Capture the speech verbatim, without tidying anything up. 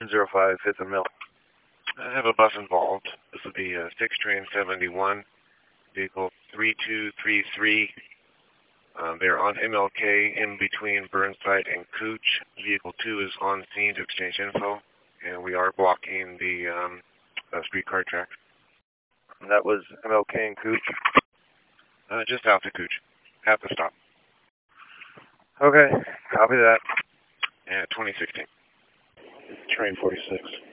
zero five, Fifth and Mill. I have a bus involved. This would be a six train seventy-one, vehicle three two three three. Um, they're on M L K in between Burnside and Cooch. Vehicle two is on scene to exchange info, and we are blocking the um, uh, streetcar track. And that was M L K and Cooch? Uh, just out to Cooch, at the stop. Okay, copy that. Yeah, twenty sixteen. Train forty-six.